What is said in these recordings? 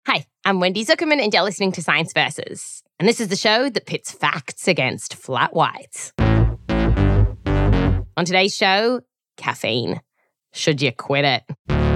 Hi, I'm Wendy Zuckerman, and you're listening to Science Versus. And this is the show that pits facts against flat whites. On today's show, caffeine. Should you quit it?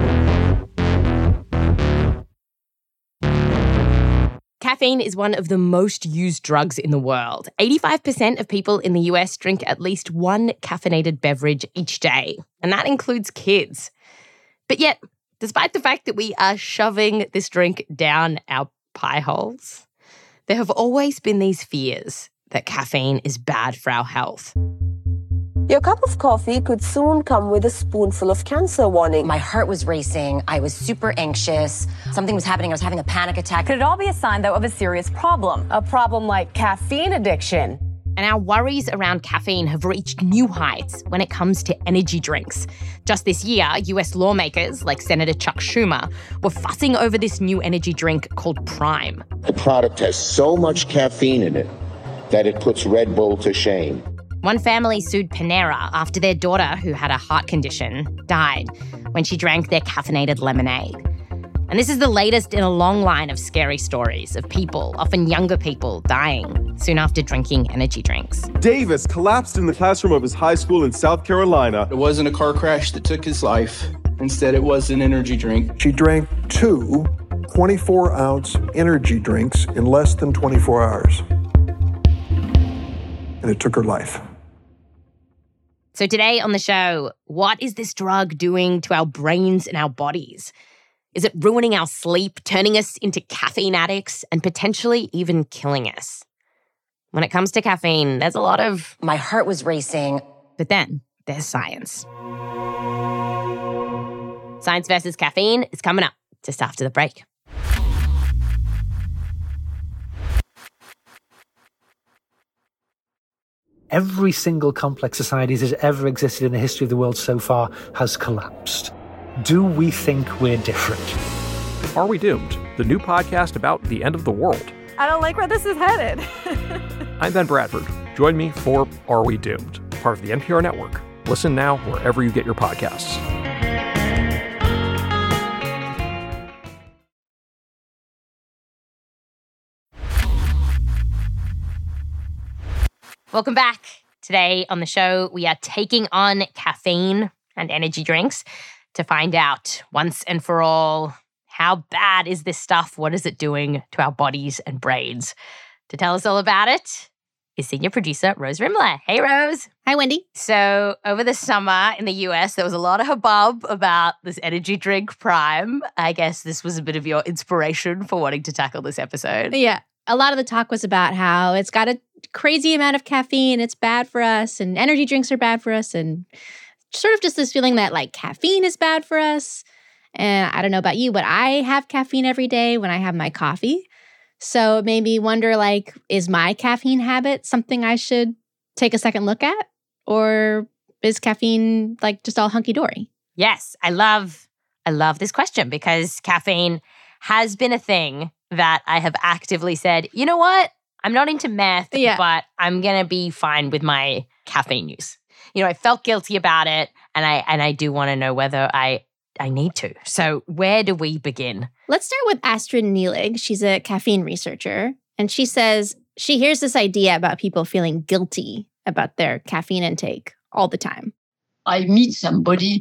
Caffeine is one of the most used drugs in the world. 85% of people in the US drink at least one caffeinated beverage each day, and that includes kids. But yet, despite the fact that we are shoving this drink down our pie holes, there have always been these fears that caffeine is bad for our health. Your cup of coffee could soon come with a spoonful of cancer warning. My heart was racing. I was super anxious. Something was happening. I was having a panic attack. Could it all be a sign, though, of a serious problem? A problem like caffeine addiction. And our worries around caffeine have reached new heights when it comes to energy drinks. Just this year, US lawmakers like Senator Chuck Schumer were fussing over this new energy drink called Prime. The product has so much caffeine in it that it puts Red Bull to shame. One family sued Panera after their daughter, who had a heart condition, died when she drank their caffeinated lemonade. And this is the latest in a long line of scary stories of people, often younger people, dying soon after drinking energy drinks. Davis collapsed in the classroom of his high school in South Carolina. It wasn't a car crash that took his life. Instead, it was an energy drink. She drank two 24-ounce energy drinks in less than 24 hours. And it took her life. So today on the show, what is this drug doing to our brains and our bodies? Is it ruining our sleep, turning us into caffeine addicts, and potentially even killing us? When it comes to caffeine, there's a lot of... My heart was racing. But then there's science. Science versus caffeine is coming up just after the break. Every single complex society that has ever existed in the history of the world so far has collapsed. Do we think we're different? Are We Doomed? The new podcast about the end of the world. I don't like where this is headed. I'm Ben Bradford. Join me for Are We Doomed? Part of the NPR network. Listen now wherever you get your podcasts. Welcome back. Today on the show, we are taking on caffeine and energy drinks to find out once and for all, how bad is this stuff? What is it doing to our bodies and brains? To tell us all about it is senior producer Rose Rimler. Hey, Rose. Hi, Wendy. So over the summer in the US, there was a lot of hubbub about this energy drink Prime. I guess this was a bit of your inspiration for wanting to tackle this episode. Yeah. A lot of the talk was about how it's got a crazy amount of caffeine, it's bad for us, and energy drinks are bad for us, and sort of just this feeling that like caffeine is bad for us. And I don't know about you, but I have caffeine every day when I have my coffee. So it made me wonder, like, is my caffeine habit something I should take a second look at? Or is caffeine like just all hunky-dory? Yes, I love this question because caffeine has been a thing that I have actively said, you know what? I'm not into meth, but I'm going to be fine with my caffeine use. You know, I felt guilty about it, and I do want to know whether I need to. So where do we begin? Let's start with Astrid Nielig. She's a caffeine researcher, and she says she hears this idea about people feeling guilty about their caffeine intake all the time. I meet somebody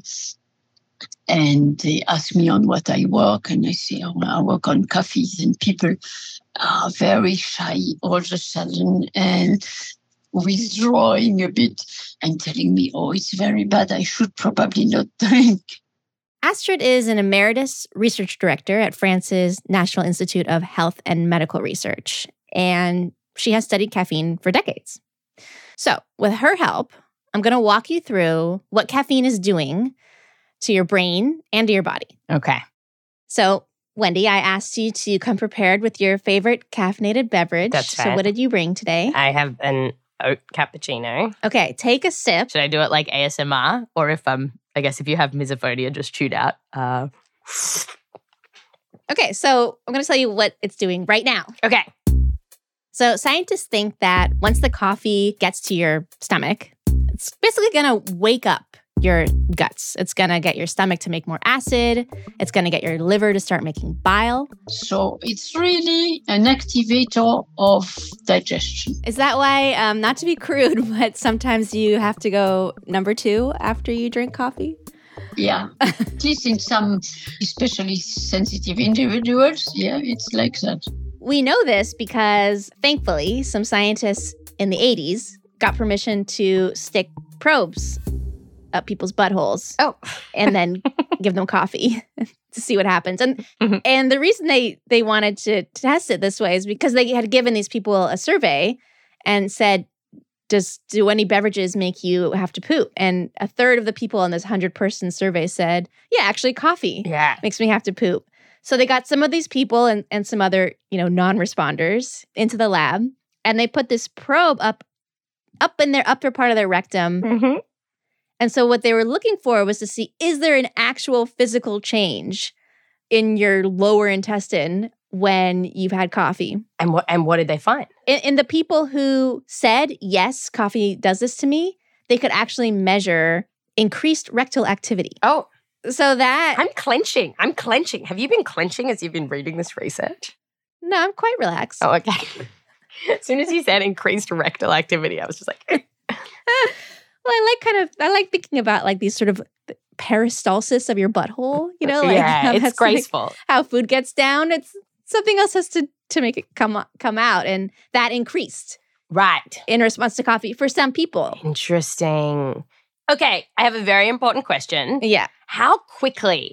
and they ask me on what I work, and I say, oh, I work on coffees, and people are very shy all of a sudden and withdrawing a bit and telling me, oh, it's very bad, I should probably not drink. Astrid is an emeritus research director at France's National Institute of Health and Medical Research, and she has studied caffeine for decades. So with her help, I'm going to walk you through what caffeine is doing to your brain and to your body. Okay. So, Wendy, I asked you to come prepared with your favorite caffeinated beverage. That's right. So what did you bring today? I have an oat cappuccino. Okay, take a sip. Should I do it like ASMR? Or if I guess if you have misophonia, just tune out. Okay, so I'm going to tell you what it's doing right now. Okay. So scientists think that once the coffee gets to your stomach, it's basically going to wake up your guts. It's going to get your stomach to make more acid. It's going to get your liver to start making bile. So it's really an activator of digestion. Is that why, not to be crude, but sometimes you have to go number 2 after you drink coffee? Yeah, at least in some especially sensitive individuals, yeah, it's like that. We know this because, thankfully, some scientists in the 80s got permission to stick probes up people's buttholes. And then give them coffee to see what happens. And the reason they wanted to test it this way is because they had given these people a survey and said, do any beverages make you have to poop? And a third of the people in this 100-person survey said, yeah, actually coffee makes me have to poop. So they got some of these people and some other, non-responders into the lab, and they put this probe up in their upper part of their rectum. Mm-hmm. And so what they were looking for was to see, is there an actual physical change in your lower intestine when you've had coffee? And what did they find? In the people who said, yes, coffee does this to me, they could actually measure increased rectal activity. Oh. So that... I'm clenching. Have you been clenching as you've been reading this research? No, I'm quite relaxed. Oh, okay. As soon as you said increased rectal activity, I was just like... Well, I like thinking about like these sort of peristalsis of your butthole, it's graceful. Like how food gets down. It's something else has to make it come out, and that increased. Right. In response to coffee for some people. Interesting. Okay, I have a very important question. Yeah. How quickly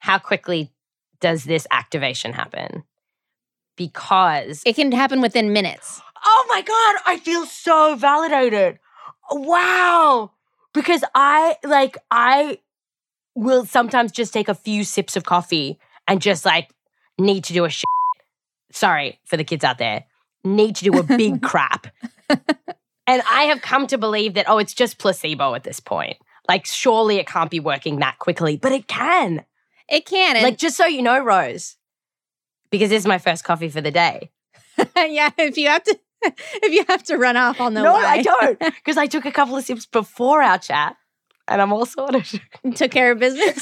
does this activation happen? Because it can happen within minutes. Oh my God, I feel so validated. Wow. Because I will sometimes just take a few sips of coffee and just need to do a shit. Sorry for the kids out there. Need to do a big crap. And I have come to believe that, it's just placebo at this point. Surely it can't be working that quickly, but it can. It can. Just so you know, Rose, because this is my first coffee for the day. Yeah, if you have to run off, I'll know why. No, I don't, because I took a couple of sips before our chat, and I'm all sorted. Took care of business.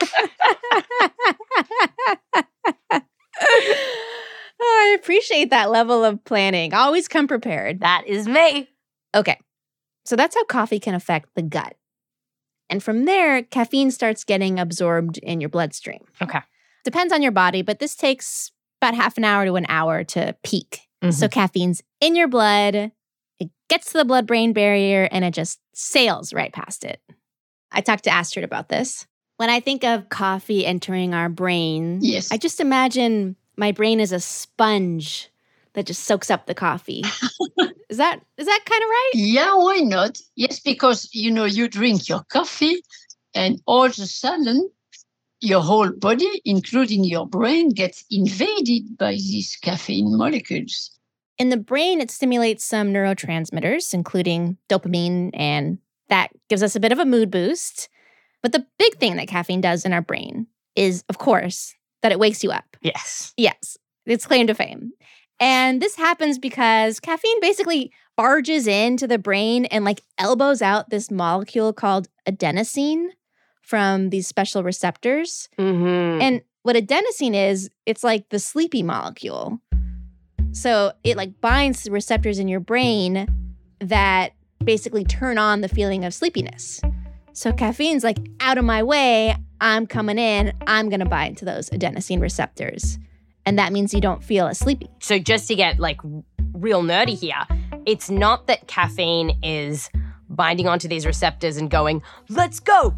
I appreciate that level of planning. Always come prepared. That is me. Okay, so that's how coffee can affect the gut. And from there, caffeine starts getting absorbed in your bloodstream. Okay. Depends on your body, but this takes about half an hour to an hour to peak. Mm-hmm. So caffeine's in your blood, it gets to the blood-brain barrier, and it just sails right past it. I talked to Astrid about this. When I think of coffee entering our brain, yes, I just imagine my brain is a sponge that just soaks up the coffee. Is that kind of right? Yeah, why not? Yes, because, you drink your coffee and all of a sudden your whole body, including your brain, gets invaded by these caffeine molecules. In the brain, it stimulates some neurotransmitters, including dopamine, and that gives us a bit of a mood boost. But the big thing that caffeine does in our brain is, of course, that it wakes you up. Yes. Yes. It's claim to fame. And this happens because caffeine basically barges into the brain and elbows out this molecule called adenosine from these special receptors. Mm-hmm. And what adenosine is, it's like the sleepy molecule. So it binds the receptors in your brain that basically turn on the feeling of sleepiness. So caffeine's out of my way, I'm coming in, I'm going to bind to those adenosine receptors. And that means you don't feel as sleepy. So just to get real nerdy here, it's not that caffeine is binding onto these receptors and going, let's go,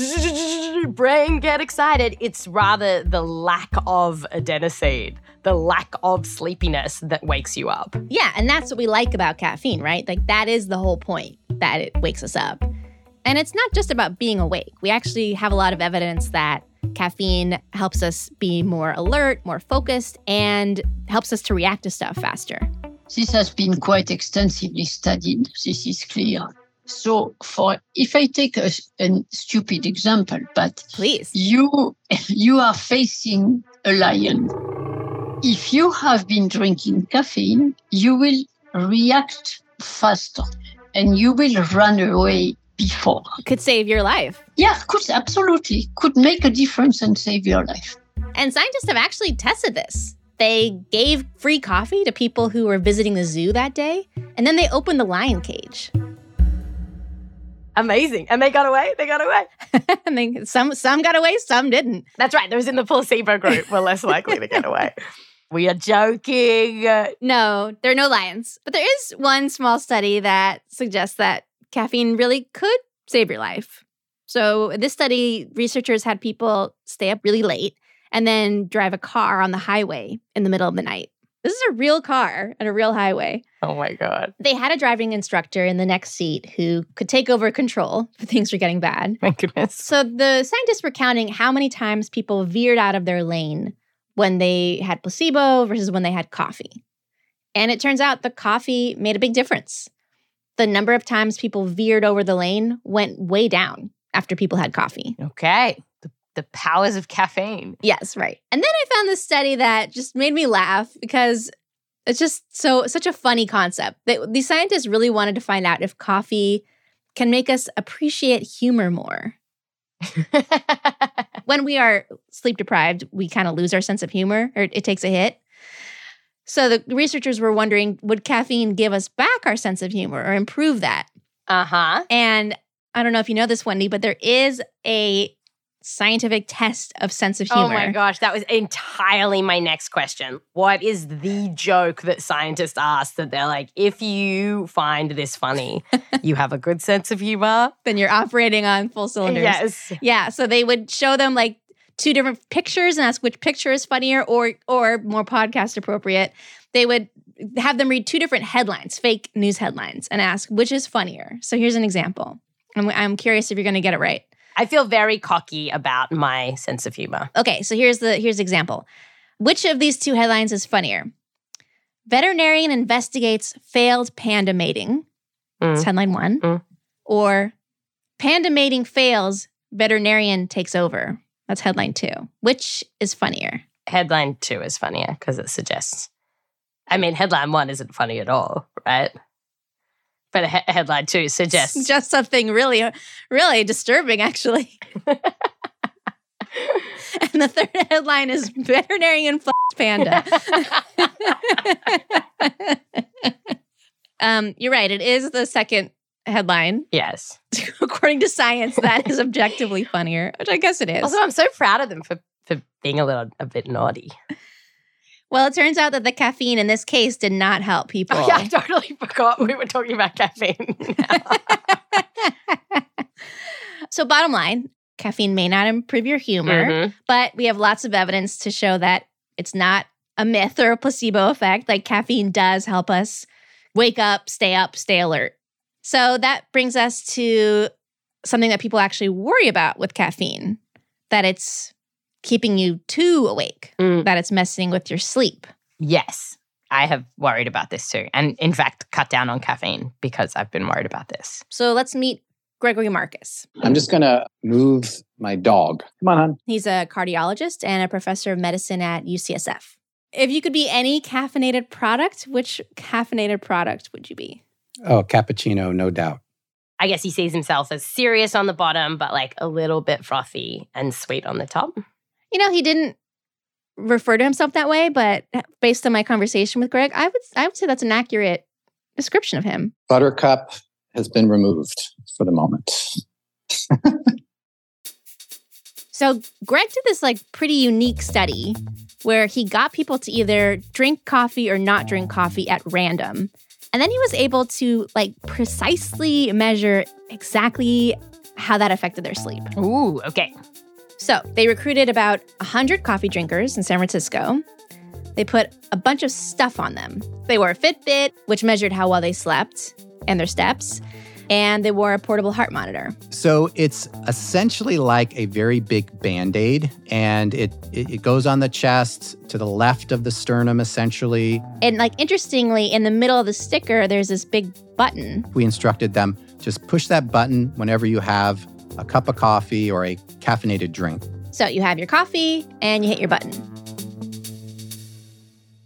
brain, get excited. It's rather the lack of adenosine, the lack of sleepiness that wakes you up. Yeah, and that's what we like about caffeine, right? That is the whole point, that it wakes us up. And it's not just about being awake. We actually have a lot of evidence that caffeine helps us be more alert, more focused, and helps us to react to stuff faster. This has been quite extensively studied. This is clear. So if I take a stupid example, but please, you are facing a lion. If you have been drinking caffeine, you will react faster and you will run away before. Could save your life. Yeah, could make a difference and save your life. And scientists have actually tested this. They gave free coffee to people who were visiting the zoo that day, and then they opened the lion cage. Amazing. And they got away? And some got away, some didn't. That's right. Those in the placebo group were less likely to get away. We are joking. No, there are no lions. But there is one small study that suggests that caffeine really could save your life. So in this study, researchers had people stay up really late and then drive a car on the highway in the middle of the night. This is a real car and a real highway. Oh my God. They had a driving instructor in the next seat who could take over control if things were getting bad. My goodness. So the scientists were counting how many times people veered out of their lane when they had placebo versus when they had coffee. And it turns out the coffee made a big difference. The number of times people veered over the lane went way down after people had coffee. Okay. The powers of caffeine. Yes, right. And then I found this study that just made me laugh because it's just such a funny concept. These scientists really wanted to find out if coffee can make us appreciate humor more. When we are sleep deprived, we kind of lose our sense of humor, or it takes a hit. So the researchers were wondering, would caffeine give us back our sense of humor or improve that? Uh-huh. And I don't know if you know this, Wendy, but there is a scientific test of sense of humor. Oh my gosh, that was entirely my next question. What is the joke that scientists ask that they're like, if you find this funny, you have a good sense of humor? Then you're operating on full cylinders. Yes. Yeah, so they would show them like 2 different pictures and ask which picture is funnier or more podcast appropriate. They would have them read 2 different headlines, fake news headlines, and ask which is funnier. So here's an example. I'm curious if you're going to get it right. I feel very cocky about my sense of humor. Okay, so here's the example. Which of these 2 headlines is funnier? Veterinarian investigates failed panda mating. That's headline 1. Or panda mating fails, veterinarian takes over. That's headline 2. Which is funnier? Headline 2 is funnier because it suggests. I mean, headline 1 isn't funny at all, right? But headline 2 suggests. Just something really, really disturbing, actually. And the third headline is veterinarian panda. You're right. It is the second headline. Yes. According to science, that is objectively funnier, which I guess it is. Also, I'm so proud of them for being a bit naughty. Well, it turns out that the caffeine in this case did not help people. Oh, yeah, I totally forgot we were talking about caffeine. So bottom line, caffeine may not improve your humor, but we have lots of evidence to show that it's not a myth or a placebo effect. Like caffeine does help us wake up, stay alert. So that brings us to something that people actually worry about with caffeine, that it's keeping you too awake, that it's messing with your sleep. Yes, I have worried about this too. And in fact, cut down on caffeine because I've been worried about this. So let's meet Gregory Marcus. I'm just going to move my dog. Come on, hon. He's a cardiologist and a professor of medicine at UCSF. If you could be any caffeinated product, which caffeinated product would you be? Oh, cappuccino, no doubt. I guess he sees himself as serious on the bottom, but like a little bit frothy and sweet on the top. You know, he didn't refer to himself that way, but based on my conversation with Greg, I would say that's an accurate description of him. Buttercup has been removed for the moment. So Greg did this like pretty unique study where he got people to either drink coffee or not drink coffee at random. And then he was able to like precisely measure exactly how that affected their sleep. Ooh, okay. So they recruited about 100 coffee drinkers in San Francisco. They put a bunch of stuff on them. They wore a Fitbit, which measured how well they slept and their steps. And they wore a portable heart monitor. So it's essentially like a very big Band-Aid, and it goes on the chest to the left of the sternum, essentially. And like interestingly, in the middle of the sticker, there's this big button. We instructed them, just push that button whenever you have a cup of coffee or a caffeinated drink. So you have your coffee and you hit your button.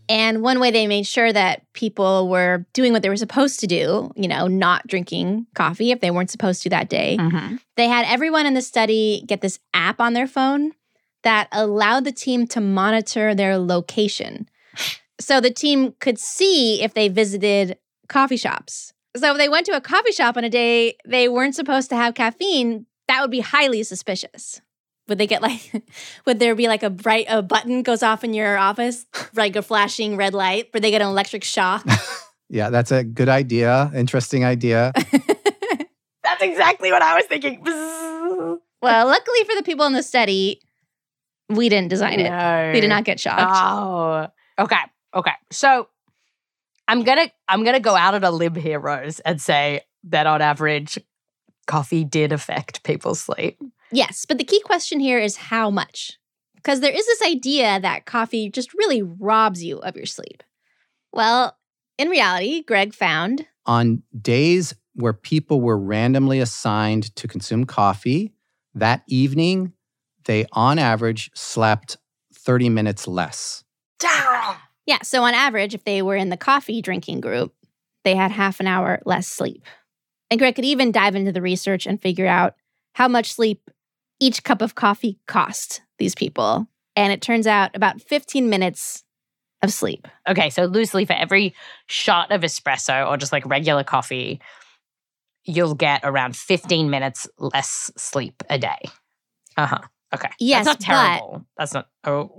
And one way they made sure that people were doing what they were supposed to do, not drinking coffee if they weren't supposed to that day, they had everyone in the study get this app on their phone that allowed the team to monitor their location. So the team could see if they visited coffee shops. So if they went to a coffee shop on a day they weren't supposed to have caffeine, that would be highly suspicious. Would they get would there be a button goes off in your office, like a flashing red light? Would they get an electric shock? Yeah, that's a good idea. Interesting idea. That's exactly what I was thinking. Well, luckily for the people in the study, we didn't design it. No. They did not get shocked. Oh, okay. So I'm gonna go out on a limb here, Rose, and say that on average, coffee did affect people's sleep. Yes, but the key question here is how much? Because there is this idea that coffee just really robs you of your sleep. Well, in reality, Greg found on days where people were randomly assigned to consume coffee, that evening, they on average slept 30 minutes less. Yeah, so on average, if they were in the coffee drinking group, they had half an hour less sleep. And Greg could even dive into the research and figure out how much sleep each cup of coffee cost these people. And it turns out about 15 minutes of sleep. Okay, so loosely for every shot of espresso or just regular coffee, you'll get around 15 minutes less sleep a day. Okay. Yes, that's not terrible. That's not.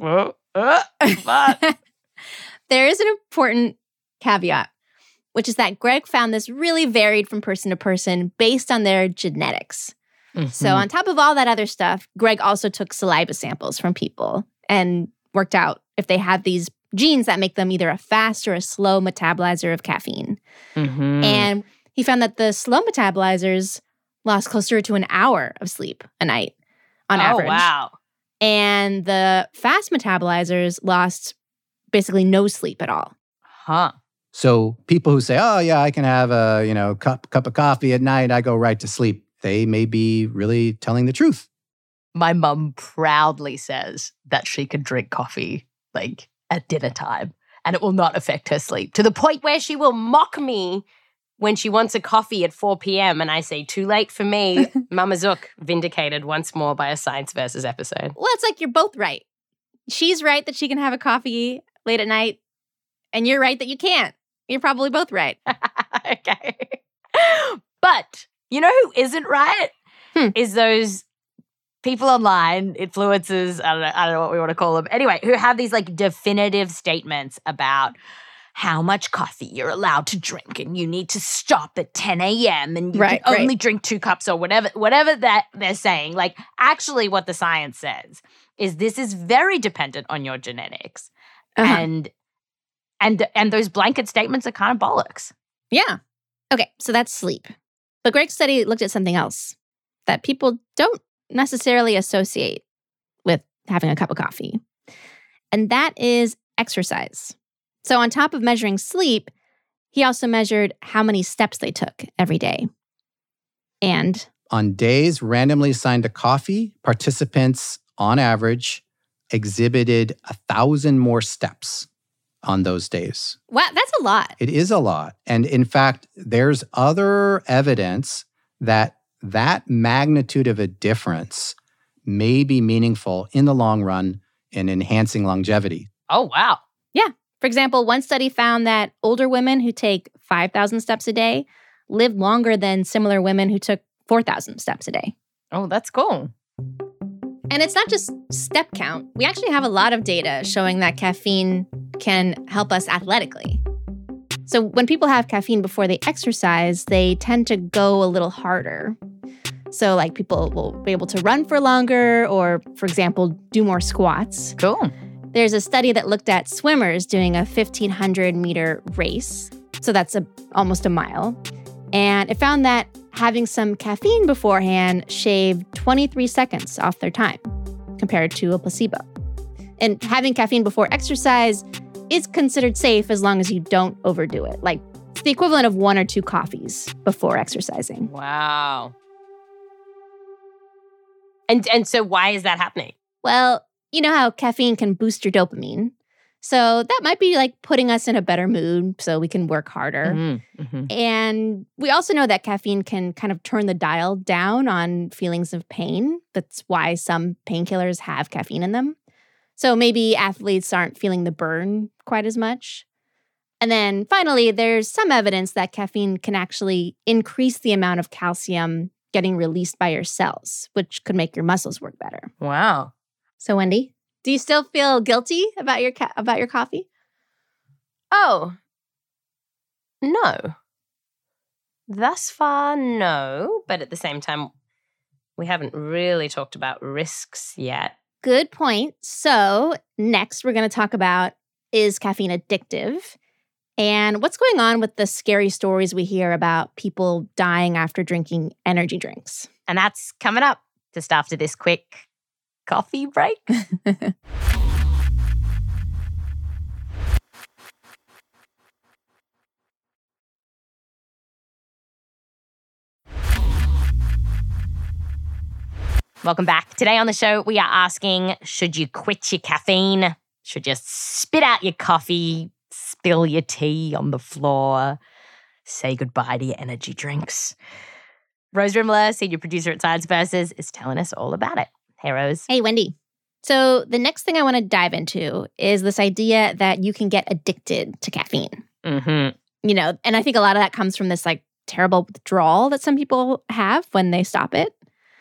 But there is an important caveat, which is that Greg found this really varied from person to person based on their genetics. So on top of all that other stuff, Greg also took saliva samples from people and worked out if they had these genes that make them either a fast or a slow metabolizer of caffeine. And he found that the slow metabolizers lost closer to an hour of sleep a night on average. Oh, wow. And the fast metabolizers lost basically no sleep at all. So people who say, oh, yeah, I can have a cup of coffee at night, I go right to sleep, they may be really telling the truth. My mum proudly says that she can drink coffee at dinner time and it will not affect her sleep, to the point where she will mock me when she wants a coffee at 4 p.m. and I say, too late for me. Mama Zook, vindicated once more by a Science Versus episode. Well, it's you're both right. She's right that she can have a coffee late at night, and you're right that you can't. You're probably both right. Okay. But you know who isn't right? Is those people online, influencers, I don't know what we want to call them. Anyway, who have these definitive statements about how much coffee you're allowed to drink and you need to stop at 10 a.m. and you can only drink 2 cups or whatever that they're saying. Actually what the science says is this is very dependent on your genetics. And those blanket statements are kind of bollocks. Yeah. Okay, so that's sleep. But Greg's study looked at something else that people don't necessarily associate with having a cup of coffee. And that is exercise. So on top of measuring sleep, he also measured how many steps they took every day. And on days randomly assigned to coffee, participants on average exhibited 1,000 more steps on those days. Wow, that's a lot. It is a lot. And in fact, there's other evidence that magnitude of a difference may be meaningful in the long run in enhancing longevity. Oh, wow. Yeah. For example, one study found that older women who take 5,000 steps a day live longer than similar women who took 4,000 steps a day. Oh, that's cool. And it's not just step count. We actually have a lot of data showing that caffeine can help us athletically. So when people have caffeine before they exercise, they tend to go a little harder. So people will be able to run for longer or, for example, do more squats. Cool. There's a study that looked at swimmers doing a 1,500-meter race. So that's almost a mile. And it found that having some caffeine beforehand shaved 23 seconds off their time compared to a placebo. And having caffeine before exercise is considered safe as long as you don't overdo it. It's the equivalent of 1 or 2 coffees before exercising. Wow. And so why is that happening? Well, you know how caffeine can boost your dopamine. So that might be like putting us in a better mood so we can work harder. Mm-hmm. And we also know that caffeine can kind of turn the dial down on feelings of pain. That's why some painkillers have caffeine in them. So maybe athletes aren't feeling the burn quite as much. And then finally, there's some evidence that caffeine can actually increase the amount of calcium getting released by your cells, which could make your muscles work better. Wow. So Wendy, do you still feel guilty about your coffee? Oh, no. Thus far, no. But at the same time, we haven't really talked about risks yet. Good point. So next, we're going to talk about, is caffeine addictive? And what's going on with the scary stories we hear about people dying after drinking energy drinks? And that's coming up just after this quick coffee break. Welcome back. Today on the show, we are asking, should you quit your caffeine? Should you spit out your coffee, spill your tea on the floor, say goodbye to your energy drinks? Rose Rimler, senior producer at Science Versus, is telling us all about it. Hey, Rose. Hey, Wendy. So the next thing I want to dive into is this idea that you can get addicted to caffeine. Mm-hmm. You know, and I think a lot of that comes from this like terrible withdrawal that some people have when they stop it.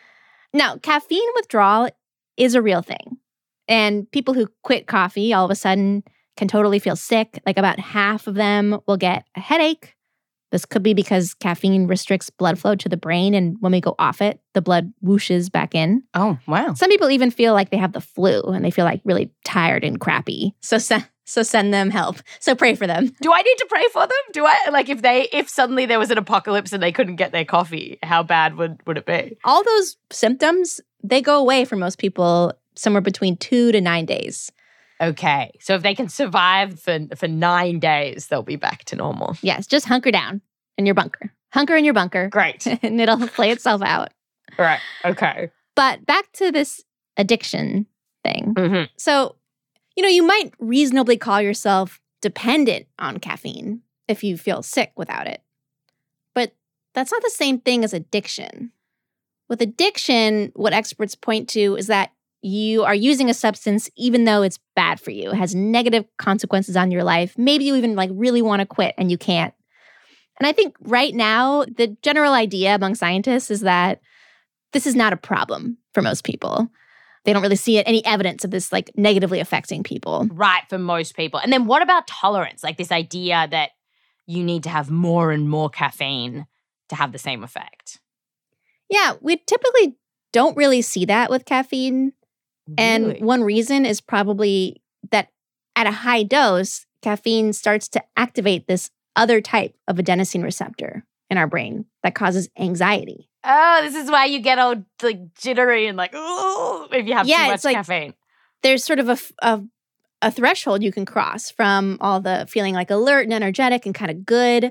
Now, caffeine withdrawal is a real thing. And people who quit coffee all of a sudden can totally feel sick. Like about half of them will get a headache. This could be because caffeine restricts blood flow to the brain. And when we go off it, the blood whooshes back in. Oh, wow. Some people even feel like they have the flu and they feel like really tired and crappy. So send them help. So pray for them. Do I need to pray for them? Do I, like, if suddenly there was an apocalypse and they couldn't get their coffee, how bad would it be? All those symptoms, they go away for most people somewhere between 2 to 9 days. Okay. So if they can survive for 9 days, they'll be back to normal. Yes, just hunker down in your bunker. Hunker in your bunker. Great. And it'll play itself out. Right. Okay. But back to this addiction thing. Mm-hmm. So, you know, you might reasonably call yourself dependent on caffeine if you feel sick without it. But that's not the same thing as addiction. With addiction, what experts point to is that you are using a substance even though it's bad for you. It has negative consequences on your life. Maybe you even like really want to quit and you can't. And I think right now, the general idea among scientists is that this is not a problem for most people. They don't really see any evidence of this like negatively affecting people. Right, for most people. And then what about tolerance? Like this idea that you need to have more and more caffeine to have the same effect. Yeah, we typically don't really see that with caffeine. Really? And one reason is probably that at a high dose, caffeine starts to activate this other type of adenosine receptor in our brain that causes anxiety. Oh, this is why you get all like jittery and like, ooh, if you have too much caffeine. There's sort of a threshold you can cross from all the feeling like alert and energetic and kind of good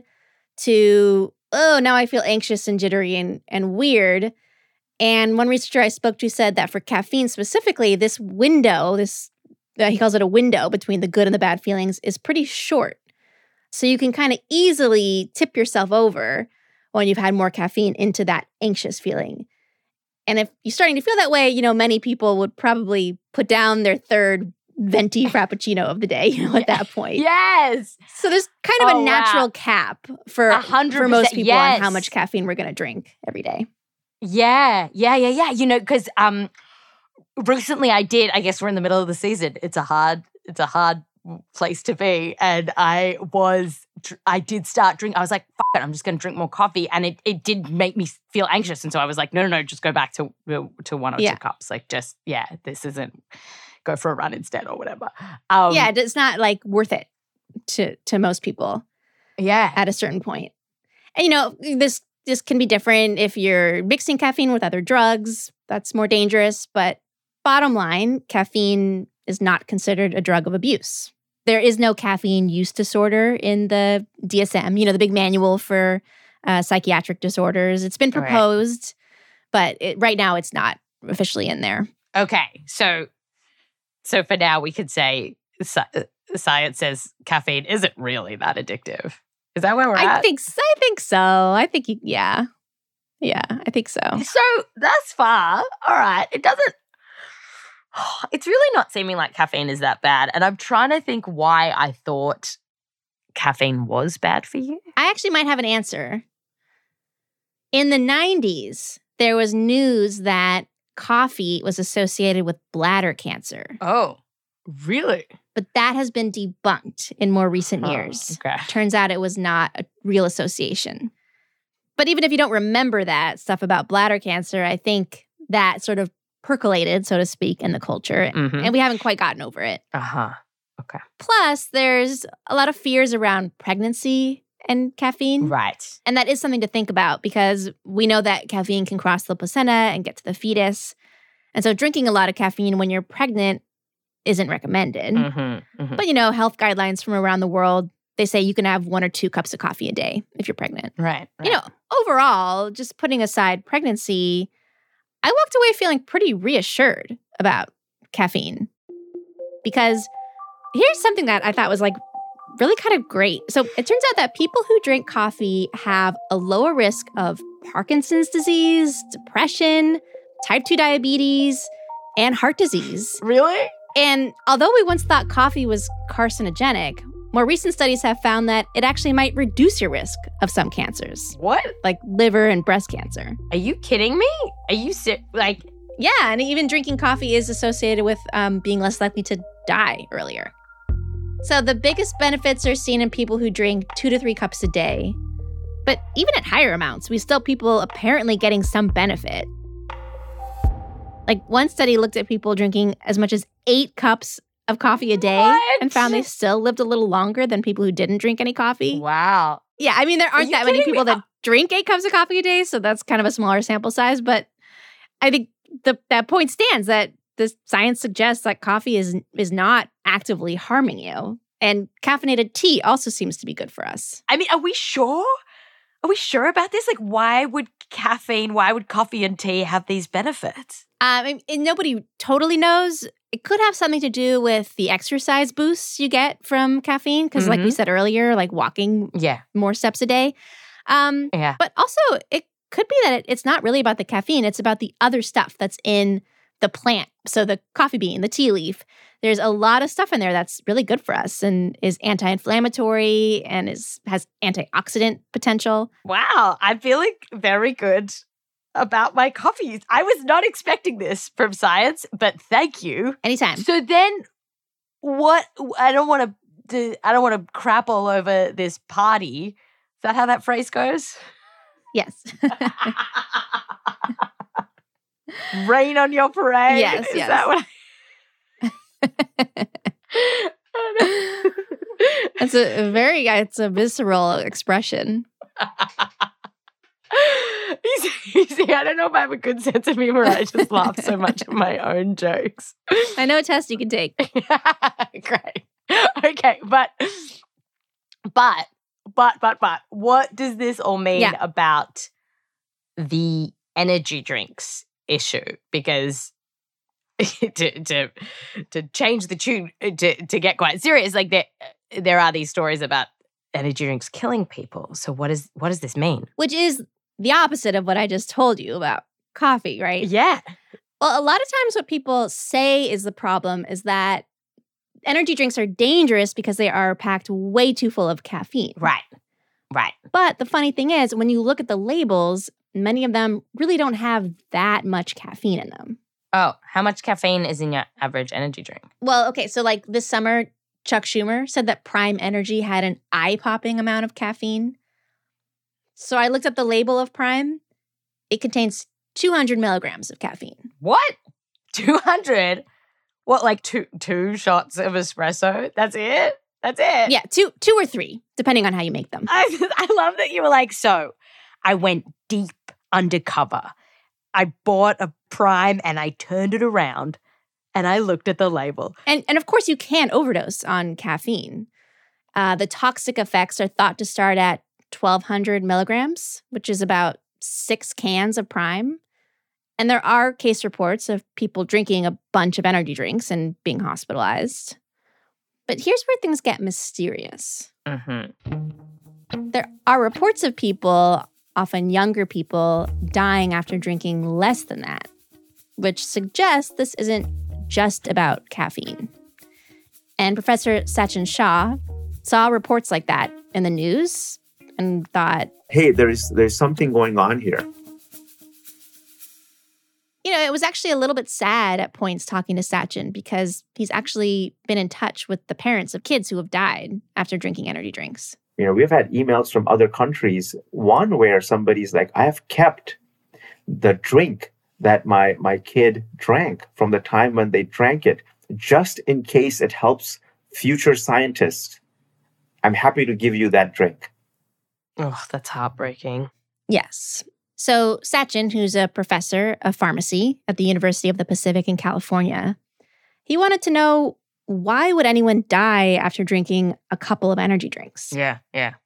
to, oh, now I feel anxious and jittery and weird. And one researcher I spoke to said that for caffeine specifically, this window, he calls it a window between the good and the bad feelings, is pretty short. So you can kind of easily tip yourself over when you've had more caffeine into that anxious feeling. And if you're starting to feel that way, you know, many people would probably put down their third venti frappuccino of the day, you know, at that point. Yes. So there's kind of a natural cap for 100%, most people on how much caffeine we're going to drink every day. Yeah. You know, because recently I guess we're in the middle of the season. It's a hard place to be. And I did start drinking. I was like, fuck it, I'm just going to drink more coffee. And it did make me feel anxious. And so I was like, no, just go back to 1 or 2 cups. Like this isn't, go for a run instead or whatever. It's not like worth it to most people. Yeah. At a certain point. And you know, this can be different if you're mixing caffeine with other drugs. That's more dangerous. But bottom line, caffeine is not considered a drug of abuse. There is no caffeine use disorder in the DSM, you know, the big manual for psychiatric disorders. It's been proposed, but right now it's not officially in there. Okay. So for now we could say science says caffeine isn't really that addictive. Is that where we're at? I think so. I think, yeah. Yeah, I think so. So thus far, all right, it doesn't, it's really not seeming like caffeine is that bad. And I'm trying to think why I thought caffeine was bad for you. I actually might have an answer. In the 90s, there was news that coffee was associated with bladder cancer. Oh, really? But that has been debunked in more recent years. Okay. Turns out it was not a real association. But even if you don't remember that stuff about bladder cancer, I think that sort of percolated, so to speak, in the culture. Mm-hmm. And we haven't quite gotten over it. Uh-huh. Okay. Plus, there's a lot of fears around pregnancy and caffeine. Right. And that is something to think about because we know that caffeine can cross the placenta and get to the fetus. And so drinking a lot of caffeine when you're pregnant isn't recommended. Mm-hmm. Mm-hmm. But, health guidelines from around the world, they say you can have 1 or 2 cups of coffee a day if you're pregnant. Right. Overall, just putting aside pregnancy, I walked away feeling pretty reassured about caffeine. Because here's something that I thought was really kind of great. So it turns out that people who drink coffee have a lower risk of Parkinson's disease, depression, type 2 diabetes, and heart disease. Really? And although we once thought coffee was carcinogenic, more recent studies have found that it actually might reduce your risk of some cancers. What? Like liver and breast cancer. Are you kidding me? Are you Yeah, and even drinking coffee is associated with being less likely to die earlier. So the biggest benefits are seen in people who drink 2 to 3 cups a day. But even at higher amounts, we still have people apparently getting some benefit. One study looked at people drinking as much as 8 cups of coffee a day and found they still lived a little longer than people who didn't drink any coffee. Wow. Yeah, I mean, there aren't that many people that drink 8 cups of coffee a day, so that's kind of a smaller sample size. But I think that point stands that the science suggests that coffee is not actively harming you. And caffeinated tea also seems to be good for us. I mean, are we sure? Are we sure about this? Why would coffee and tea have these benefits? And nobody totally knows. It could have something to do with the exercise boosts you get from caffeine. Because like we said earlier, walking more steps a day. But also, it could be that it's not really about the caffeine. It's about the other stuff that's in the plant. So the coffee bean, the tea leaf. There's a lot of stuff in there that's really good for us and is anti-inflammatory and has antioxidant potential. Wow, I'm feeling very good about my coffees. I was not expecting this from science, but thank you. Anytime. So then what I don't want to crap all over this party. Is that how that phrase goes? Yes. Rain on your parade. Yes, Is that what it's a visceral expression. You see, I don't know if I have a good sense of humor. I just laugh so much at my own jokes. I know a test you can take. Great. Okay, but what does this all mean about the energy drinks issue? Because to change the tune, to get quite serious, there are these stories about energy drinks killing people. So what does this mean? Which is the opposite of what I just told you about coffee, right? Yeah. Well, a lot of times what people say is the problem is that energy drinks are dangerous because they are packed way too full of caffeine. Right. But the funny thing is, when you look at the labels, many of them really don't have that much caffeine in them. Oh, how much caffeine is in your average energy drink? Well, okay, so this summer, Chuck Schumer said that Prime Energy had an eye-popping amount of caffeine. So I looked up the label of Prime. It contains 200 milligrams of caffeine. What? 200? What, two shots of espresso? That's it? That's it? Yeah, two or 3, depending on how you make them. I love that you were so I went deep undercover. I bought a Prime and I turned it around and I looked at the label. And of course, you can overdose on caffeine. The toxic effects are thought to start at 1,200 milligrams, which is about 6 cans of Prime. And there are case reports of people drinking a bunch of energy drinks and being hospitalized. But here's where things get mysterious. Mm-hmm. There are reports of people, often younger people, dying after drinking less than that, which suggests this isn't just about caffeine. And Professor Sachin Shah saw reports like that in the news and thought, hey, there's something going on here. You know, it was actually a little bit sad at points talking to Sachin because he's actually been in touch with the parents of kids who have died after drinking energy drinks. You know, we've had emails from other countries, one where somebody's like, I have kept the drink that my kid drank from the time when they drank it, just in case it helps future scientists. I'm happy to give you that drink. Oh, that's heartbreaking. Yes. So Sachin, who's a professor of pharmacy at the University of the Pacific in California, he wanted to know, why would anyone die after drinking a couple of energy drinks? Yeah.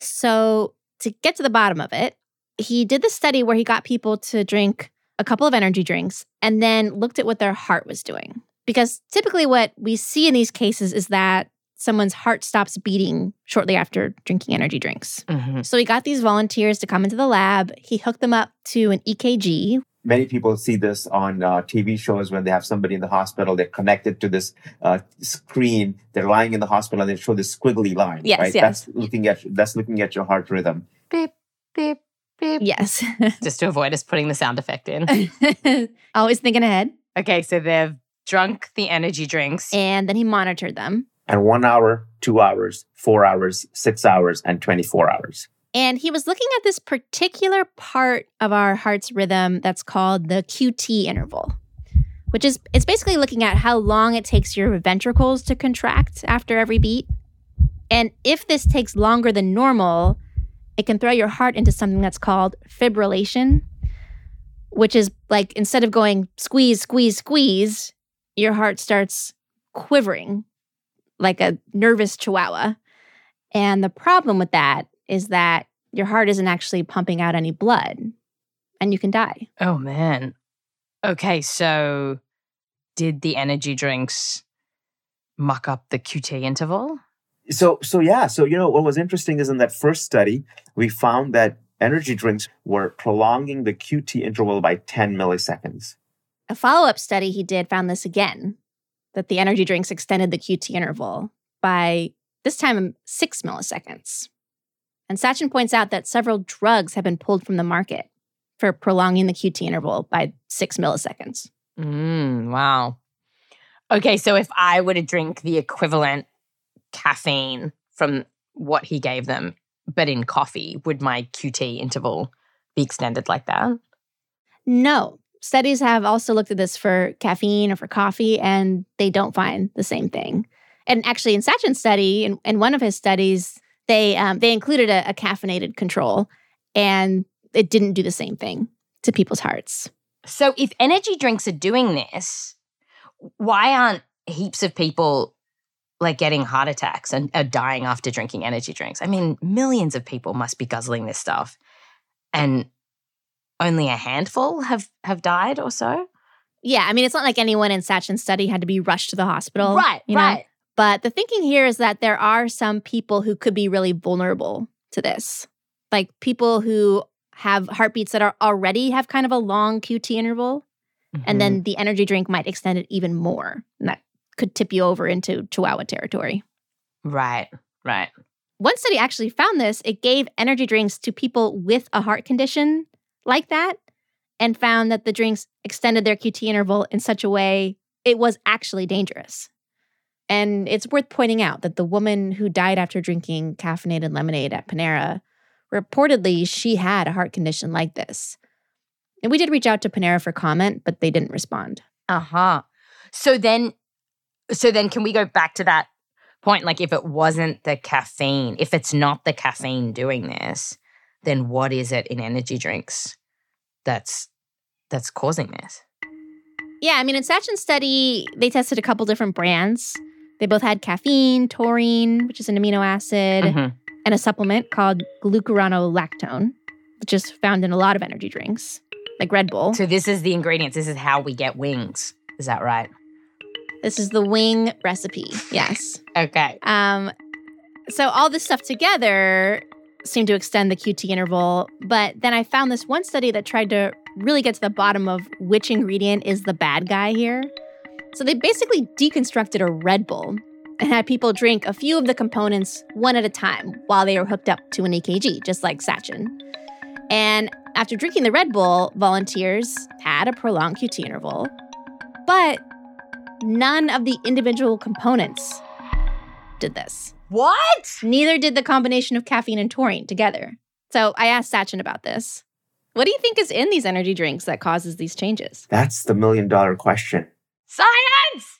So to get to the bottom of it, he did this study where he got people to drink a couple of energy drinks and then looked at what their heart was doing. Because typically what we see in these cases is that someone's heart stops beating shortly after drinking energy drinks. Mm-hmm. So he got these volunteers to come into the lab. He hooked them up to an EKG. Many people see this on TV shows when they have somebody in the hospital. They're connected to this screen. They're lying in the hospital and they show this squiggly line. Yes, right? yes. That's looking at your heart rhythm. Beep, beep, beep. Yes. Just to avoid us putting the sound effect in. Always thinking ahead. Okay, so they've drunk the energy drinks. And then he monitored them. And 1 hour, 2 hours, 4 hours, 6 hours, and 24 hours. And he was looking at this particular part of our heart's rhythm that's called the QT interval, which is, it's basically looking at how long it takes your ventricles to contract after every beat. And if this takes longer than normal, it can throw your heart into something that's called fibrillation, which is like, instead of going squeeze, squeeze, squeeze, your heart starts quivering like a nervous chihuahua. And the problem with that is that your heart isn't actually pumping out any blood and you can die. Oh, man. Okay, so did the energy drinks muck up the QT interval? So you know, what was interesting is in that first study, we found that energy drinks were prolonging the QT interval by 10 milliseconds. A follow-up study he did found this again, that the energy drinks extended the QT interval by, this time, 6 milliseconds. And Sachin points out that several drugs have been pulled from the market for prolonging the QT interval by 6 milliseconds. Wow. Okay, so if I were to drink the equivalent caffeine from what he gave them, but in coffee, would my QT interval be extended like that? No. Studies have also looked at this for caffeine or for coffee, and they don't find the same thing. And actually, in Sachin's study, in one of his studies, they included a caffeinated control, and it didn't do the same thing to people's hearts. So if energy drinks are doing this, why aren't heaps of people like getting heart attacks and are dying after drinking energy drinks? I mean, millions of people must be guzzling this stuff, and only a handful have died or so? Yeah, I mean, it's not like anyone in Sachin's study had to be rushed to the hospital. Right, you know? But the thinking here is that there are some people who could be really vulnerable to this. Like people who have heartbeats that are already have kind of a long QT interval. Mm-hmm. And then the energy drink might extend it even more. And that could tip you over into Chihuahua territory. Right. One study actually found this. It gave energy drinks to people with a heart condition like that and found that the drinks extended their QT interval in such a way it was actually dangerous. And it's worth pointing out that the woman who died after drinking caffeinated lemonade at Panera, reportedly she had a heart condition like this. And we did reach out to Panera for comment, but they didn't respond. So then can we go back to that point? Like if it wasn't the caffeine, if it's not the caffeine doing this, then what is it in energy drinks that's causing this? Yeah, I mean, in Sachin's study, they tested a couple different brands. They both had caffeine, taurine, which is an amino acid, and a supplement called glucuronolactone, which is found in a lot of energy drinks, like Red Bull. So this is the ingredients. This is how we get wings. Is that right? This is the wing recipe. Yes. Okay. So all this stuff together seemed to extend the QT interval, but then I found this one study that tried to really get to the bottom of which ingredient is the bad guy here. So they basically deconstructed a Red Bull and had people drink a few of the components one at a time while they were hooked up to an EKG, just like Sachin. And after drinking the Red Bull, volunteers had a prolonged QT interval, but none of the individual components did this. What? Neither did the combination of caffeine and taurine together. So I asked Sachin about this. What do you think is in these energy drinks that causes these changes? That's the million-dollar question. Science!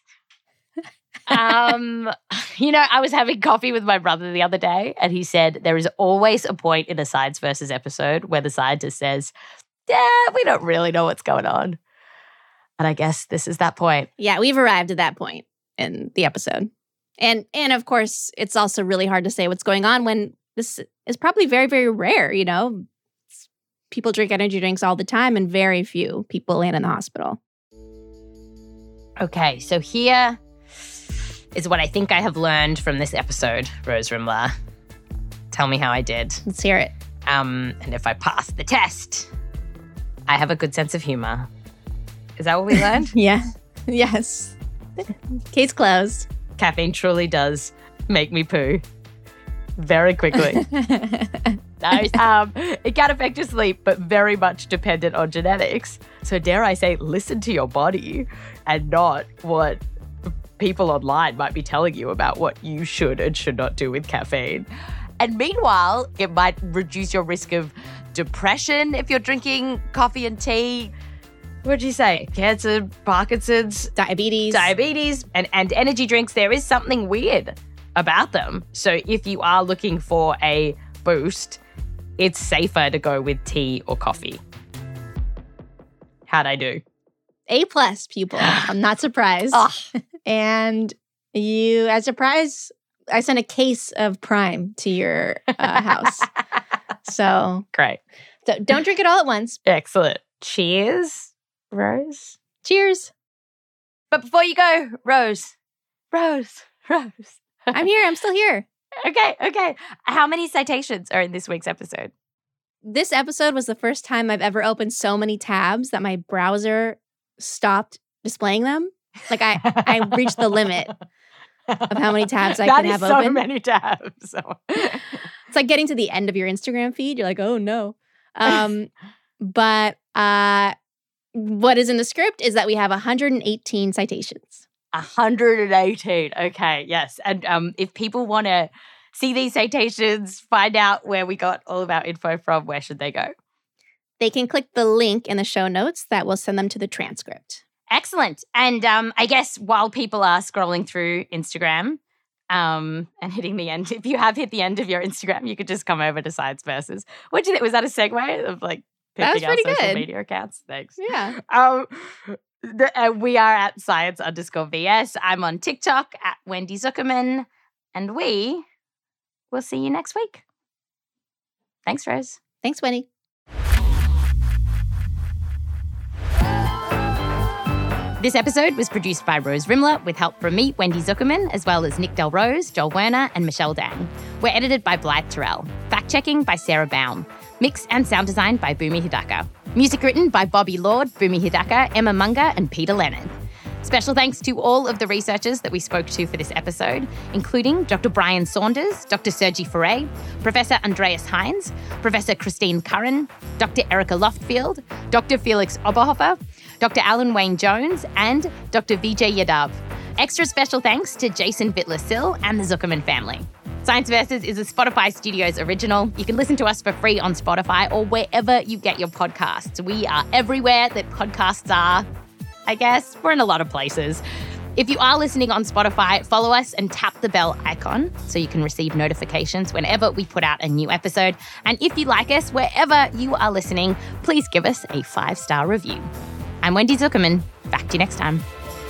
I was having coffee with my brother the other day, and he said there is always a point in a Science Versus episode where the scientist says, we don't really know what's going on. And I guess this is that point. Yeah, we've arrived at that point in the episode. And of course, it's also really hard to say what's going on when this is probably very, very rare, People drink energy drinks all the time, and very few people land in the hospital. Okay, so here is what I think I have learned from this episode, Rose Rimler. Tell me how I did. Let's hear it. And if I pass the test, I have a good sense of humor. Is that what we learned? Yeah. Yes. Case closed. Caffeine truly does make me poo very quickly. It can affect your sleep, but very much dependent on genetics. So dare I say, listen to your body and not what people online might be telling you about what you should and should not do with caffeine. And meanwhile, it might reduce your risk of depression if you're drinking coffee and tea. What'd you say? Cancer, Parkinson's, diabetes, and energy drinks. There is something weird about them. So if you are looking for a boost, it's safer to go with tea or coffee. How'd I do? A+ pupil. I'm not surprised. And you, as a prize, I sent a case of Prime to your house. So great. So don't drink it all at once. Excellent. Cheers, Rose. Cheers. But before you go, Rose. I'm here. I'm still here. Okay. How many citations are in this week's episode? This episode was the first time I've ever opened so many tabs that my browser stopped displaying them. Like I reached the limit of how many tabs I can have open. That is so many tabs. It's like getting to the end of your Instagram feed. You're like, oh no. But what is in the script is that we have 118 citations. 118. Okay, yes. And if people want to see these citations, find out where we got all of our info from, where should they go? They can click the link in the show notes that will send them to the transcript. Excellent. And I guess while people are scrolling through Instagram and hitting the end, if you have hit the end of your Instagram, you could just come over to Science Versus. What do you think? Was that a segue of like picking our social media accounts? Thanks. Yeah. We are at Science_VS. I'm on TikTok at Wendy Zuckerman. And we will see you next week. Thanks, Rose. Thanks, Wendy. This episode was produced by Rose Rimler with help from me, Wendy Zuckerman, as well as Nick Delrose, Joel Werner, and Michelle Dang. We're edited by Blythe Terrell. Fact-checking by Sarah Baum. Mix and sound design by Bhumi Hidaka. Music written by Bobby Lord, Bhumi Hidaka, Emma Munger, and Peter Lennon. Special thanks to all of the researchers that we spoke to for this episode, including Dr. Brian Saunders, Dr. Sergi Foray, Professor Andreas Heinz, Professor Christine Curran, Dr. Erica Loftfield, Dr. Felix Oberhofer, Dr. Alan Wayne Jones, and Dr. Vijay Yadav. Extra special thanks to Jason Vittler-Sill and the Zuckerman family. Science Versus is a Spotify Studios original. You can listen to us for free on Spotify or wherever you get your podcasts. We are everywhere that podcasts are, I guess. We're in a lot of places. If you are listening on Spotify, follow us and tap the bell icon so you can receive notifications whenever we put out a new episode. And if you like us, wherever you are listening, please give us a 5-star review. I'm Wendy Zuckerman. Back to you next time.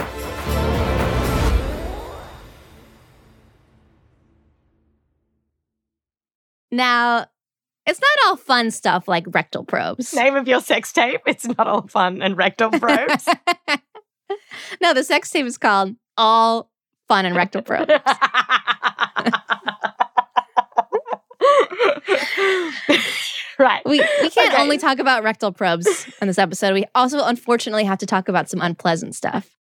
Now, it's not all fun stuff like rectal probes. Name of your sex tape. It's not all fun and rectal probes. No, the sex tape is called all fun and rectal probes. Right. We can't only talk about rectal probes in this episode. We also, unfortunately, have to talk about some unpleasant stuff.